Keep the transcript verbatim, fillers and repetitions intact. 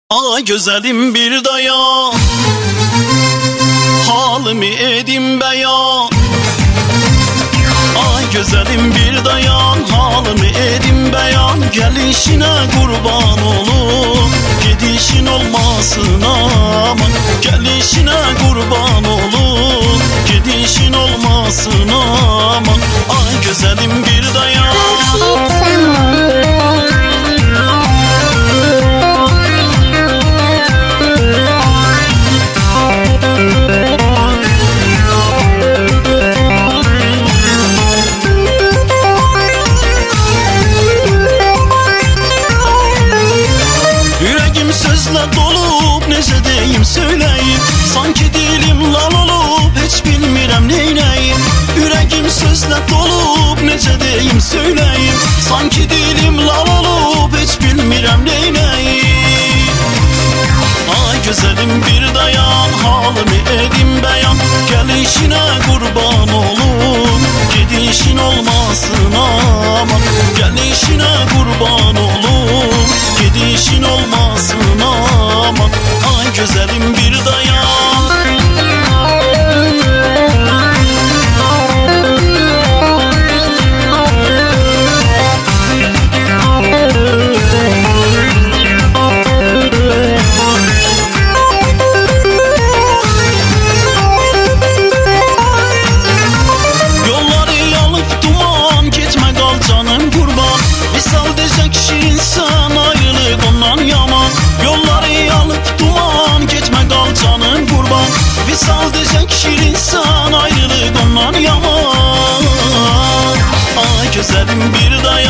Ay güzelim bir dayan, halimi edim beyan. Ay güzelim bir dayan, halimi edim beyan. Gelişine kurban olum, gidişin olmasın aman. Gelişine kurban olum, gidişin olmasın aman. Ay güzelim bir dayan. Sözle dolup nece deyim söyleyim. Sanki dilim lal olup hiç bilmirem neyneyim. Yüreğim sözle dolup nece deyim söyleyim. Sanki dilim lal olup hiç bilmirem neyneyim. Ay güzelim bir dayan, halimi edim beyan. Gelişine kurban olum, gidişin olmasın aman. Gelişine kurban olum, gidişin olmasın aman. Ay güzelim bir dayan. Visal diyecek şirin sen, ayrılık ondan yaman. Ay güzelim bir dayan.